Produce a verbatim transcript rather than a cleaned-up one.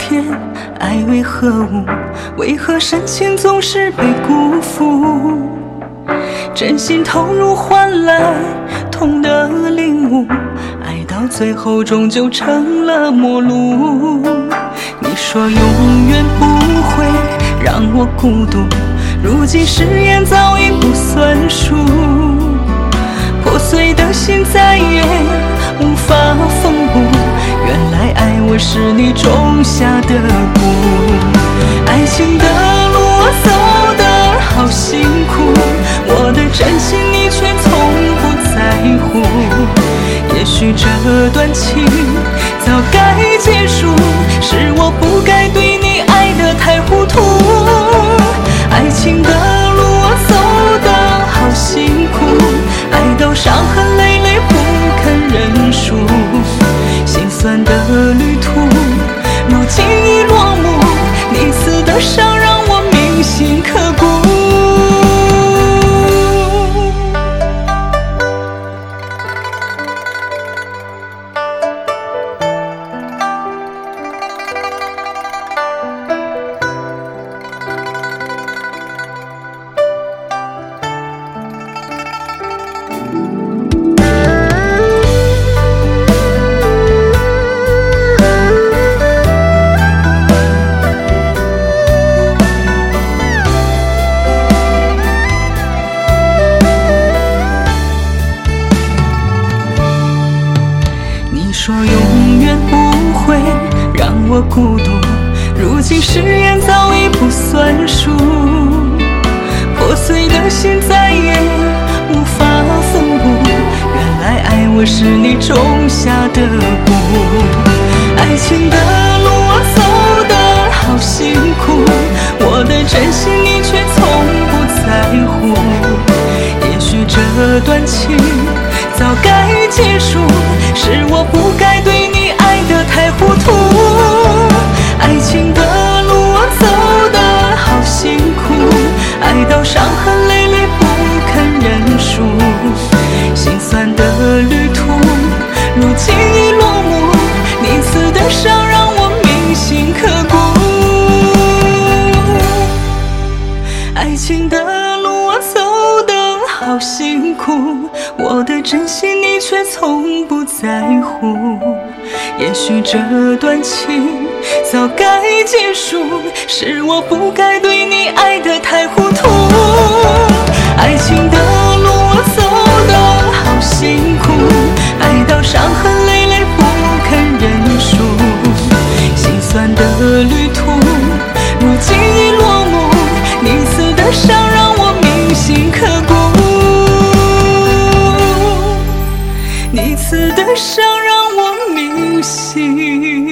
天，爱为何物？为何深情总是被辜负？真心投入换来痛的领悟，爱到最后终究成了陌路。你说永远不会让我孤独，如今誓言早已不算数，破碎的心再也无法缝补，原来爱我是你种下的蛊。爱情的路我走得好辛苦，我的真心你却从不在乎。也许这段情早该结束，是我不该对你爱得太糊涂。爱情的路我走得好辛苦，爱到伤痕累累不肯认输，心酸的旅途如今已落幕，你刺的伤让我铭心刻骨。说永远不会让我孤独，如今誓言早已不算数，破碎的心再也无法缝补，原来爱我是你种下的蛊。爱情的路我走得好辛苦，我的真心你却从不在乎。也许这段情早该结束，是我不该对你爱得太糊涂。爱情的路我走得好辛苦，爱到伤痕累累不肯认输，心酸的旅途如今已落幕，你刺的伤让我铭心刻骨。爱情的路我走得好辛苦，我的真心你却从不在乎。也许这段情早该结束，是我不该对你爱得太糊涂。爱情的路我走得好辛苦，爱到伤痕累累不肯认输，心酸的旅途如今已落幕，你刺的伤让我铭心刻骨，你刺的伤让我铭心